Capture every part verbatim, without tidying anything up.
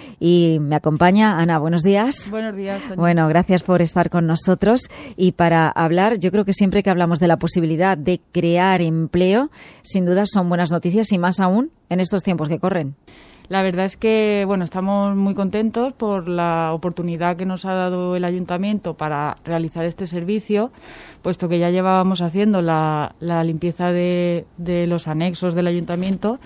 Y me acompaña Ana. Buenos días. Buenos días, Toñi. Bueno, gracias por estar con nosotros. Y para hablar, yo creo que siempre que hablamos de la posibilidad de crear empleo, sin duda son buenas noticias y más aún en estos tiempos que corren. La verdad es que, bueno, estamos muy contentos por la oportunidad que nos ha dado el Ayuntamiento para realizar este servicio, puesto que ya llevábamos haciendo la, la limpieza de, de los anexos del Ayuntamiento.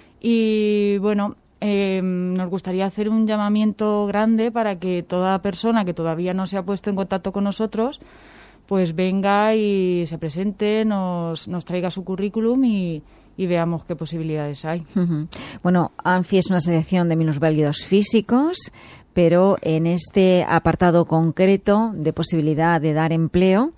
Y, bueno, eh, nos gustaría hacer un llamamiento grande para que toda persona que todavía no se ha puesto en contacto con nosotros, pues venga y se presente, nos, nos traiga su currículum y y veamos qué posibilidades hay. Uh-huh. Bueno, ANFI es una asociación de minusválidos físicos, pero en este apartado concreto de posibilidad de dar empleo,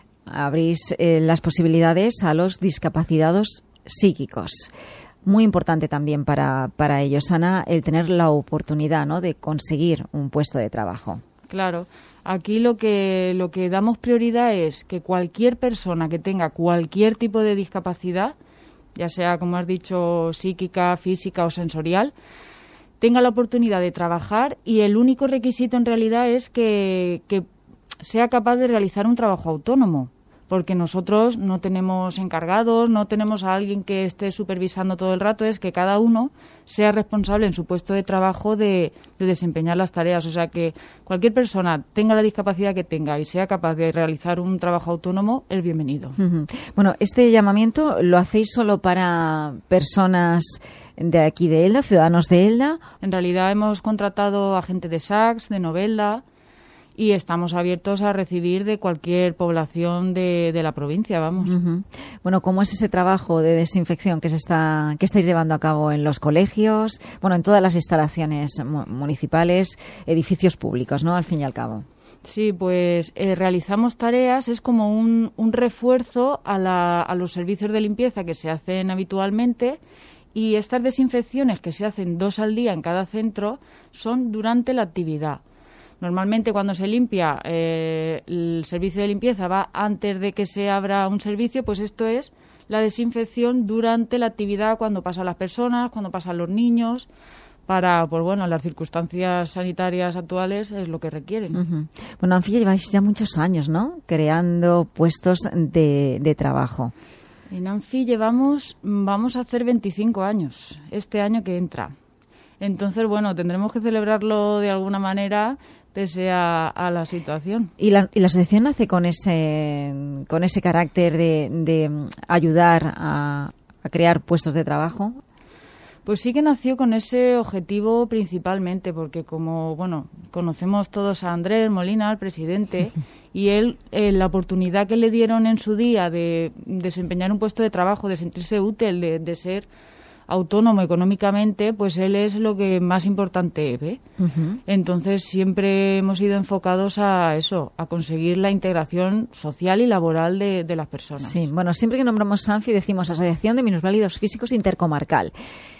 abrís eh, las posibilidades a los discapacitados psíquicos. Muy importante también para, para ellos, Ana, el tener la oportunidad, ¿no?, de conseguir un puesto de trabajo. Claro. Aquí lo que, lo que damos prioridad es que cualquier persona que tenga cualquier tipo de discapacidad, ya sea, como has dicho, psíquica, física o sensorial, tenga la oportunidad de trabajar, y el único requisito en realidad es que, que sea capaz de realizar un trabajo autónomo, porque nosotros no tenemos encargados, no tenemos a alguien que esté supervisando todo el rato, es que cada uno sea responsable en su puesto de trabajo de, de desempeñar las tareas. O sea, que cualquier persona, tenga la discapacidad que tenga y sea capaz de realizar un trabajo autónomo, es bienvenido. Uh-huh. Bueno, este llamamiento lo hacéis solo para personas de aquí de Elda, ciudadanos de Elda. En realidad hemos contratado a gente de S A C S, de Novelda, y estamos abiertos a recibir de cualquier población de, de la provincia, vamos. Uh-huh. Bueno, ¿cómo es ese trabajo de desinfección que se está que estáis llevando a cabo en los colegios, bueno, en todas las instalaciones municipales, edificios públicos, ¿no?, al fin y al cabo? Sí, pues eh, realizamos tareas, es como un, un refuerzo a, la, a los servicios de limpieza que se hacen habitualmente, y estas desinfecciones, que se hacen dos al día en cada centro, son durante la actividad. Normalmente cuando se limpia, eh, el servicio de limpieza va antes de que se abra un servicio, pues esto es la desinfección durante la actividad, cuando pasan las personas, cuando pasan los niños, para, pues bueno, las circunstancias sanitarias actuales es lo que requieren. Uh-huh. Bueno, ANFI, lleváis ya muchos años, ¿no?, creando puestos de, de trabajo. En ANFI llevamos, vamos a hacer veinticinco años, este año que entra. Entonces, bueno, tendremos que celebrarlo de alguna manera, pese a, a la situación. ¿Y la, y la asociación nace con ese con ese carácter de, de ayudar a, a crear puestos de trabajo? Pues sí que nació con ese objetivo principalmente, porque como, bueno, conocemos todos a Andrés Molina, el presidente, y él, eh, la oportunidad que le dieron en su día de desempeñar un puesto de trabajo, de sentirse útil, de, de ser autónomo económicamente, pues él es lo que más importante ve. Uh-huh. Entonces siempre hemos ido enfocados a eso, a conseguir la integración social y laboral de, de las personas. Sí, bueno, siempre que nombramos ANFI decimos Asociación de Minusválidos Físicos Intercomarcal.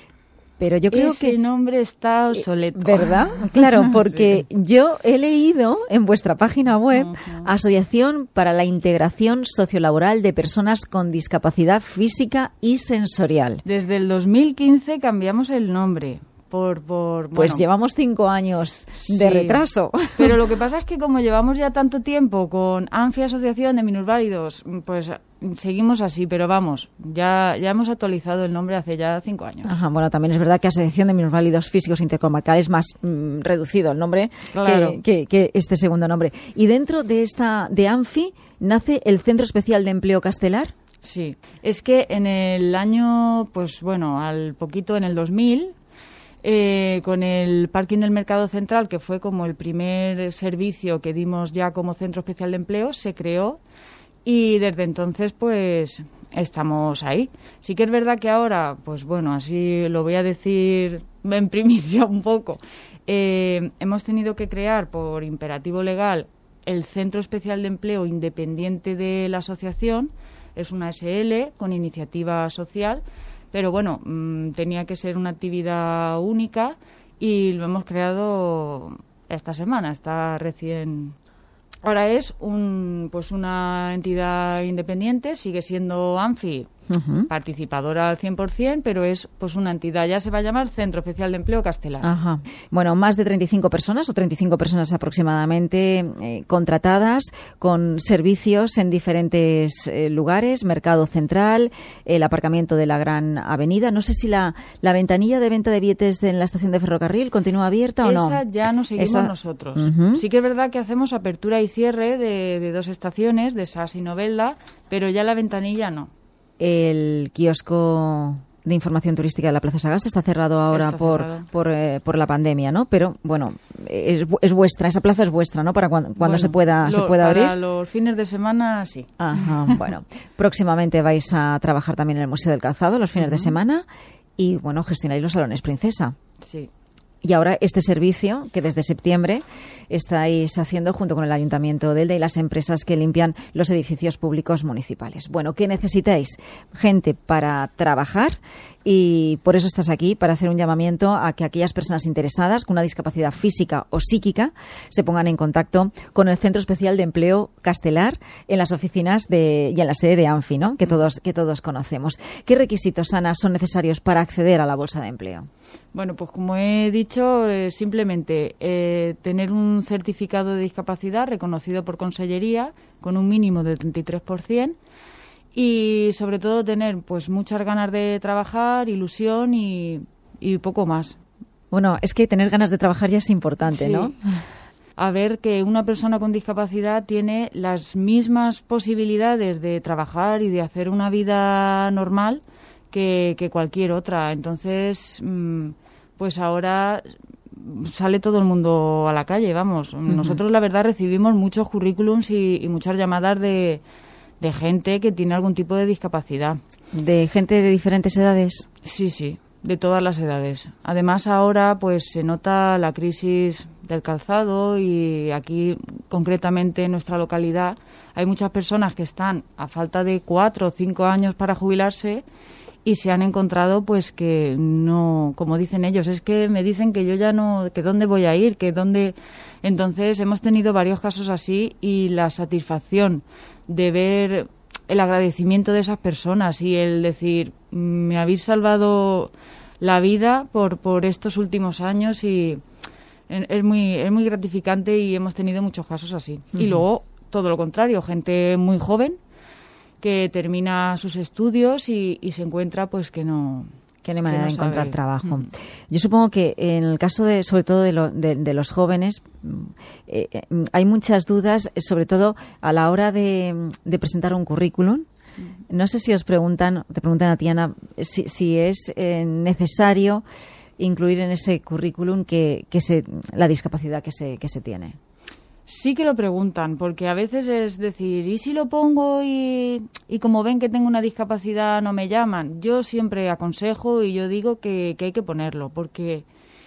Pero yo creo Ese que nombre está obsoleto. ¿Verdad? Claro, porque sí. Yo he leído en vuestra página web uh-huh. Asociación para la Integración Sociolaboral de Personas con Discapacidad Física y Sensorial. Desde el dos mil quince cambiamos el nombre. Por, por, pues bueno, llevamos cinco años de sí, retraso. Pero lo que pasa es que como llevamos ya tanto tiempo con ANFI, Asociación de Minusválidos, pues seguimos así, pero vamos, ya ya hemos actualizado el nombre hace ya cinco años. Ajá, bueno, también es verdad que Asociación de Minusválidos Físicos Intercomarcal es más mmm, reducido el nombre, claro, que, que, que este segundo nombre. Y dentro de esta de ANFI nace el Centro Especial de Empleo Castelar. Sí, es que en el año, pues bueno, al poquito, en el dos mil... Eh, con el parking del Mercado Central, que fue como el primer servicio que dimos ya como Centro Especial de Empleo, se creó, y desde entonces pues estamos ahí. Sí que es verdad que ahora, pues bueno, así lo voy a decir en primicia un poco, eh, hemos tenido que crear por imperativo legal el Centro Especial de Empleo independiente de la asociación. Es una S L con iniciativa social, pero bueno, mmm, tenía que ser una actividad única, y lo hemos creado esta semana, está recién. Ahora es un pues una entidad independiente, sigue siendo ANFI uh-huh. participadora al cien por ciento, pero es pues una entidad. Ya se va a llamar Centro Especial de Empleo Castelar. Ajá. Bueno, más de treinta y cinco personas o treinta y cinco personas aproximadamente eh, contratadas con servicios en diferentes eh, lugares, Mercado Central, el aparcamiento de la Gran Avenida. No sé si la, la ventanilla de venta de billetes de, en la estación de ferrocarril continúa abierta o no. Esa ya no seguimos Esa... nosotros. Uh-huh. Sí que es verdad que hacemos apertura y cierre de, de dos estaciones, de S A S y Novelda, pero ya la ventanilla no. El kiosco de información turística de la Plaza Sagasta está cerrado ahora está por cerrado. por, eh, por la pandemia, ¿no? Pero bueno, es, es vuestra, esa plaza es vuestra, ¿no? Para cuando, cuando bueno, se pueda lo, se pueda para abrir. Para los fines de semana, sí. Ajá, bueno. Próximamente vais a trabajar también en el Museo del Calzado los fines uh-huh. de semana y, bueno, gestionáis los salones Princesa. Sí. Y ahora este servicio que desde septiembre estáis haciendo junto con el Ayuntamiento de Elda y las empresas que limpian los edificios públicos municipales. Bueno, ¿qué necesitáis? Gente para trabajar y por eso estás aquí, para hacer un llamamiento a que aquellas personas interesadas con una discapacidad física o psíquica se pongan en contacto con el Centro Especial de Empleo Castelar en las oficinas de, y en la sede de ANFI, ¿no? Que todos, que todos conocemos. ¿Qué requisitos, Ana, son necesarios para acceder a la bolsa de empleo? Bueno, pues como he dicho, eh, simplemente eh, tener un certificado de discapacidad reconocido por Consellería con un mínimo del treinta y tres por ciento y sobre todo tener pues muchas ganas de trabajar, ilusión y, y poco más. Bueno, es que tener ganas de trabajar ya es importante, sí. ¿no? A ver que una persona con discapacidad tiene las mismas posibilidades de trabajar y de hacer una vida normal que, que cualquier otra. Entonces, pues ahora sale todo el mundo a la calle, vamos. Uh-huh. Nosotros, la verdad, recibimos muchos currículums y, y muchas llamadas de, de gente que tiene algún tipo de discapacidad. ¿De gente de diferentes edades? Sí, sí, de todas las edades. Además, ahora pues se nota la crisis del calzado y aquí, concretamente en nuestra localidad, hay muchas personas que están a falta de cuatro o cinco años para jubilarse y se han encontrado pues que no, como dicen ellos, es que me dicen que yo ya no, que dónde voy a ir, que dónde... Entonces hemos tenido varios casos así y la satisfacción de ver el agradecimiento de esas personas y el decir, me habéis salvado la vida por, por estos últimos años y es muy, es muy gratificante y hemos tenido muchos casos así. Uh-huh. Y luego todo lo contrario, gente muy joven que termina sus estudios y, y se encuentra pues que no que no hay manera no de encontrar sabe. trabajo. Mm. Yo supongo que en el caso de sobre todo de, lo, de, de los jóvenes eh, eh, hay muchas dudas, sobre todo a la hora de, de presentar un currículum. Mm. No sé si os preguntan, te preguntan a ti, Ana, si, si es eh, necesario incluir en ese currículum que, que se, la discapacidad que se, que se tiene. Sí que lo preguntan, porque a veces es decir, ¿y si lo pongo y, y como ven que tengo una discapacidad no me llaman? Yo siempre aconsejo y yo digo que, que hay que ponerlo, porque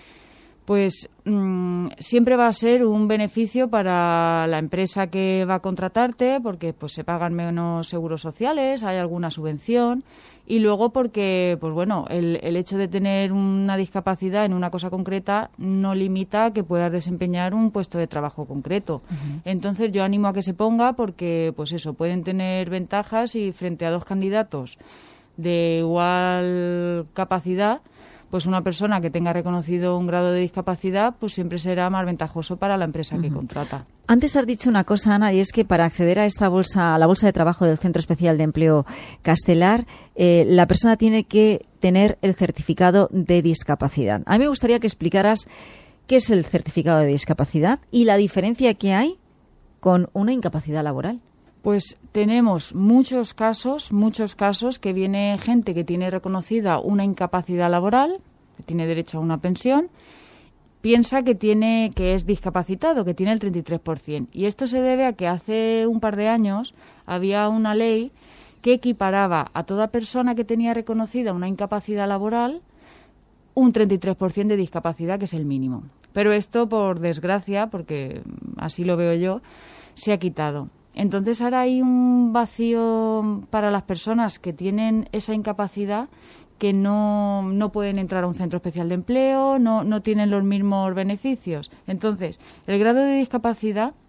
pues mmm, siempre va a ser un beneficio para la empresa que va a contratarte, porque pues se pagan menos seguros sociales, hay alguna subvención, y luego porque, pues bueno, el, el hecho de tener una discapacidad en una cosa concreta no limita que puedas desempeñar un puesto de trabajo concreto. Uh-huh. Entonces yo animo a que se ponga porque, pues eso, pueden tener ventajas y frente a dos candidatos de igual capacidad, pues una persona que tenga reconocido un grado de discapacidad, pues siempre será más ventajoso para la empresa uh-huh. que contrata. Antes has dicho una cosa, Ana, y es que para acceder a esta bolsa, a la bolsa de trabajo del Centro Especial de Empleo Castelar, eh, la persona tiene que tener el certificado de discapacidad. A mí me gustaría que explicaras qué es el certificado de discapacidad y la diferencia que hay con una incapacidad laboral. Pues tenemos muchos casos, muchos casos que viene gente que tiene reconocida una incapacidad laboral, que tiene derecho a una pensión, piensa que tiene que es discapacitado, que tiene el treinta y tres por ciento. Y esto se debe a que hace un par de años había una ley que equiparaba a toda persona que tenía reconocida una incapacidad laboral un treinta y tres por ciento de discapacidad, que es el mínimo. Pero esto, por desgracia, porque así lo veo yo, se ha quitado. Entonces ahora hay un vacío para las personas que tienen esa incapacidad, que no, no pueden entrar a un centro especial de empleo, no, no tienen los mismos beneficios. Entonces, el grado de discapacidad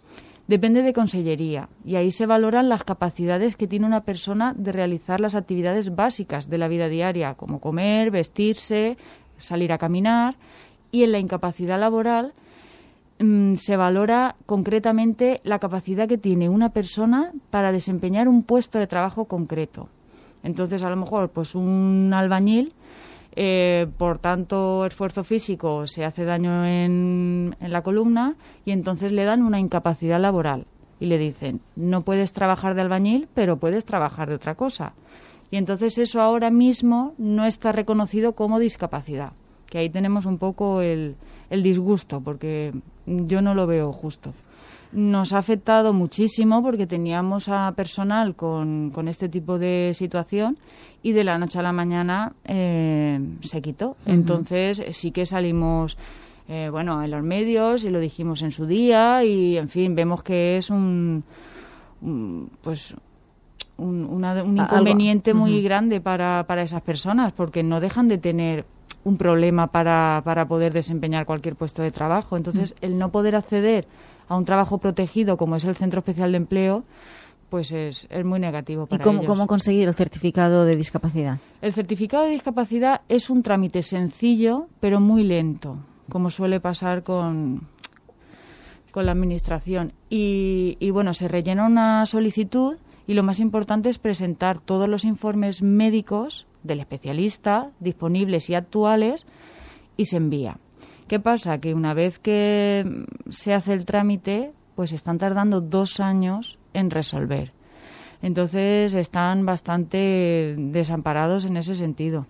Depende de consellería y ahí se valoran las capacidades que tiene una persona de realizar las actividades básicas de la vida diaria, como comer, vestirse, salir a caminar. Y en la incapacidad laboral mmm, se valora concretamente la capacidad que tiene una persona para desempeñar un puesto de trabajo concreto. Entonces, a lo mejor, pues un albañil, eh, por tanto esfuerzo físico, se hace daño en, en la columna y entonces le dan una incapacidad laboral y le dicen, no puedes trabajar de albañil, pero puedes trabajar de otra cosa. Y entonces eso ahora mismo no está reconocido como discapacidad, que ahí tenemos un poco el, el disgusto, porque yo no lo veo justo. Nos ha afectado muchísimo porque teníamos a personal con, con este tipo de situación y de la noche a la mañana eh, se quitó. Uh-huh. Entonces sí que salimos eh, bueno, en los medios y lo dijimos en su día y, en fin, vemos que es un, un pues un, una, un inconveniente Algo. muy uh-huh. grande para, para esas personas porque no dejan de tener un problema para, para poder desempeñar cualquier puesto de trabajo. Entonces, uh-huh. el no poder acceder a un trabajo protegido como es el Centro Especial de Empleo, pues es, es muy negativo para ellos. ¿Y cómo, ellos. cómo conseguir el certificado de discapacidad? El certificado de discapacidad es un trámite sencillo, pero muy lento, como suele pasar con, con la Administración. Y, y bueno, se rellena una solicitud y lo más importante es presentar todos los informes médicos del especialista, disponibles y actuales, y se envía. ¿Qué pasa? Que una vez que se hace el trámite, pues están tardando dos años en resolver. Entonces están bastante desamparados en ese sentido.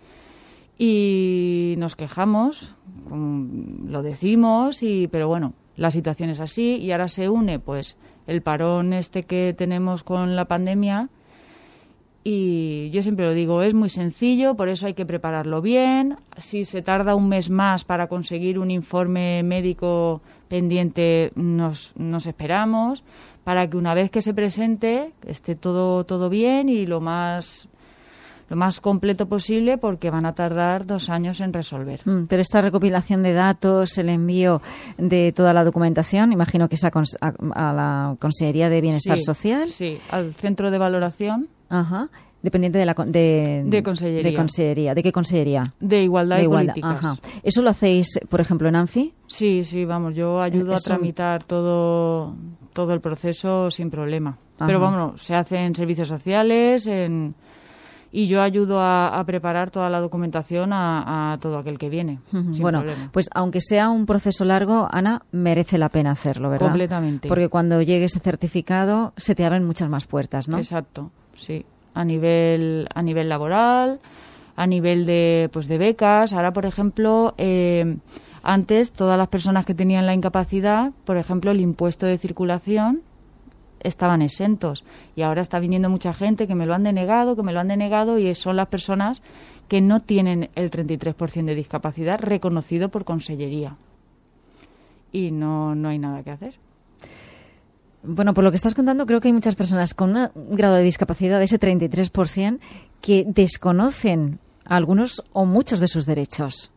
Y nos quejamos, lo decimos, y pero bueno, la situación es así y ahora se une pues el parón este que tenemos con la pandemia. Y yo siempre lo digo, es muy sencillo, por eso hay que prepararlo bien. Si se tarda un mes más para conseguir un informe médico pendiente, nos, nos esperamos, para que una vez que se presente esté todo, todo bien y lo más, lo más completo posible, porque van a tardar dos años en resolver. Mm, pero esta recopilación de datos, el envío de toda la documentación, imagino que es a, a, a la Consejería de Bienestar sí, Social. Sí, al Centro de Valoración. Ajá. Dependiente de la de, de consellería. De consellería. ¿De qué consellería? De Igualdad de y igualdad. Políticas. Ajá. ¿Eso lo hacéis, por ejemplo, en ANFI? Sí, sí, vamos, yo ayudo ¿Es a tramitar un... todo, todo el proceso sin problema. Ajá. Pero vamos, se hace en servicios sociales, en... y yo ayudo a, a preparar toda la documentación a, a todo aquel que viene. Uh-huh. Sin bueno, problema. Pues aunque sea un proceso largo, Ana, merece la pena hacerlo, ¿verdad? Completamente. Porque cuando llegue ese certificado se te abren muchas más puertas, ¿no? Exacto, sí. A nivel, a nivel laboral, a nivel de, pues de becas. Ahora, por ejemplo, eh, antes todas las personas que tenían la incapacidad, por ejemplo, el impuesto de circulación, estaban exentos. Y ahora está viniendo mucha gente que me lo han denegado, que me lo han denegado, y son las personas que no tienen el treinta y tres por ciento de discapacidad reconocido por Consellería. Y no, no hay nada que hacer. Bueno, por lo que estás contando, creo que hay muchas personas con un grado de discapacidad de ese treinta y tres por ciento que desconocen algunos o muchos de sus derechos.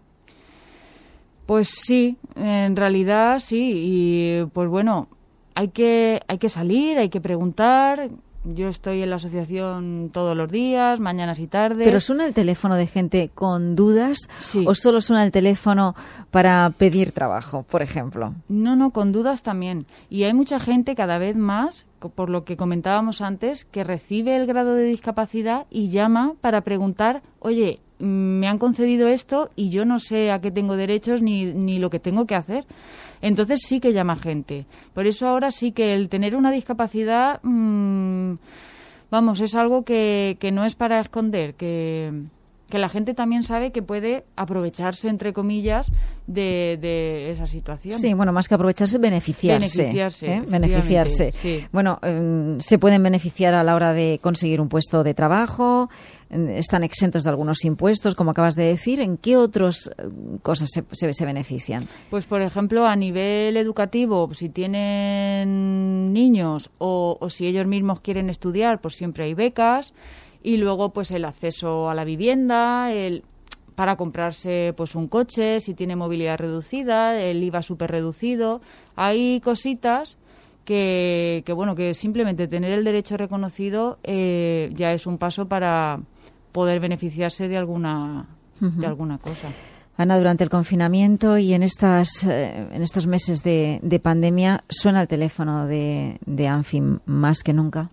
Pues sí, en realidad sí. Y pues bueno, hay que, hay que salir, hay que preguntar. Yo estoy en la asociación todos los días, mañanas y tardes. ¿Pero suena el teléfono de gente con dudas sí. o solo suena el teléfono para pedir trabajo, por ejemplo? No, no, con dudas también. Y hay mucha gente cada vez más, por lo que comentábamos antes, que recibe el grado de discapacidad y llama para preguntar, oye, me han concedido esto y yo no sé a qué tengo derechos ni, ni lo que tengo que hacer. Entonces sí que llama gente. Por eso ahora sí que el tener una discapacidad, mmm, vamos, es algo que, que no es para esconder, que, que la gente también sabe que puede aprovecharse, entre comillas, de, de esa situación. Sí, bueno, más que aprovecharse, beneficiarse. Beneficiarse. ¿eh? Beneficiarse. Sí. Bueno, eh, se pueden beneficiar a la hora de conseguir un puesto de trabajo, están exentos de algunos impuestos, como acabas de decir. ¿En qué otras cosas se, se, se benefician? Pues, por ejemplo, a nivel educativo, si tienen niños o, o si ellos mismos quieren estudiar, pues siempre hay becas. Y luego, pues, el acceso a la vivienda, el para comprarse pues un coche, si tiene movilidad reducida, el I V A súper reducido. Hay cositas que, que bueno, que simplemente tener el derecho reconocido eh, ya es un paso para poder beneficiarse de alguna, uh-huh. de alguna cosa. Ana, durante el confinamiento y en estas eh, en estos meses de, de pandemia, ¿suena el teléfono de, de ANFI más que nunca?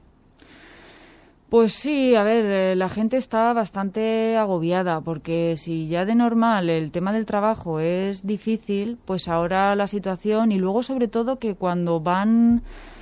Pues sí, a ver, eh, la gente está bastante agobiada porque si ya de normal el tema del trabajo es difícil, pues ahora la situación y luego sobre todo que cuando van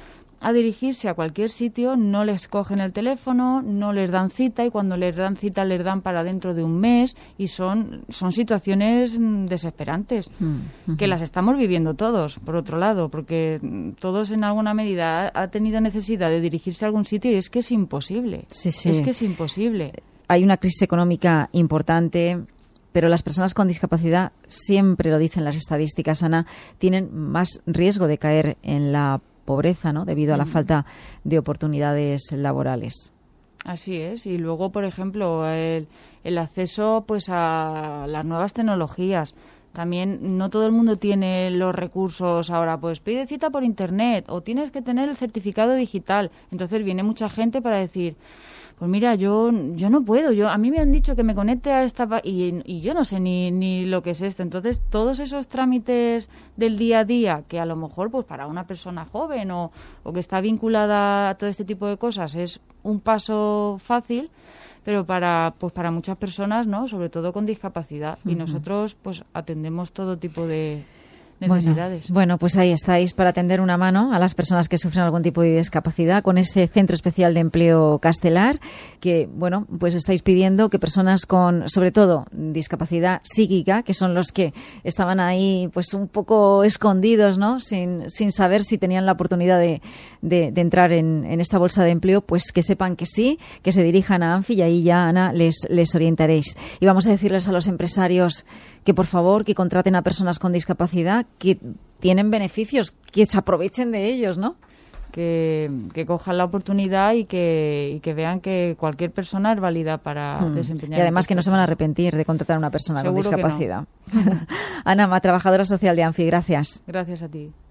a dirigirse a cualquier sitio no les cogen el teléfono, no les dan cita y cuando les dan cita les dan para dentro de un mes y son, son situaciones desesperantes mm-hmm. que las estamos viviendo todos, por otro lado, porque todos en alguna medida ha, ha tenido necesidad de dirigirse a algún sitio y es que es imposible, sí, sí. es que es imposible. Hay una crisis económica importante, pero las personas con discapacidad, siempre lo dicen las estadísticas, Ana, tienen más riesgo de caer en la pobreza, ¿no? Debido a la falta de oportunidades laborales. Así es. Y luego, por ejemplo, el, el acceso pues a las nuevas tecnologías. También no todo el mundo tiene los recursos ahora, pues pide cita por internet o tienes que tener el certificado digital. Entonces viene mucha gente para decir, pues mira, yo yo no puedo, yo a mí me han dicho que me conecte a esta y, y yo no sé ni, ni lo que es esto. Entonces, todos esos trámites del día a día que a lo mejor pues para una persona joven o, o que está vinculada a todo este tipo de cosas es un paso fácil, pero para pues para muchas personas, ¿no? Sobre todo con discapacidad. Uh-huh. Y nosotros pues atendemos todo tipo de necesidades. Bueno, bueno, pues ahí estáis para tender una mano a las personas que sufren algún tipo de discapacidad con ese Centro Especial de Empleo Castelar, que, bueno, pues estáis pidiendo que personas con, sobre todo, discapacidad psíquica, que son los que estaban ahí, pues un poco escondidos, ¿no? Sin, sin saber si tenían la oportunidad de, de, de entrar en, en esta bolsa de empleo, pues que sepan que sí, que se dirijan a ANFI y ahí ya, Ana, les, les orientaréis. Y vamos a decirles a los empresarios que por favor que contraten a personas con discapacidad que tienen beneficios, que se aprovechen de ellos, ¿no? Que, que cojan la oportunidad y que, y que vean que cualquier persona es válida para hmm. desempeñar. Y además que no se van a arrepentir de contratar a una persona Seguro con discapacidad. No. Ana Ma, trabajadora social de ANFI, gracias. Gracias a ti.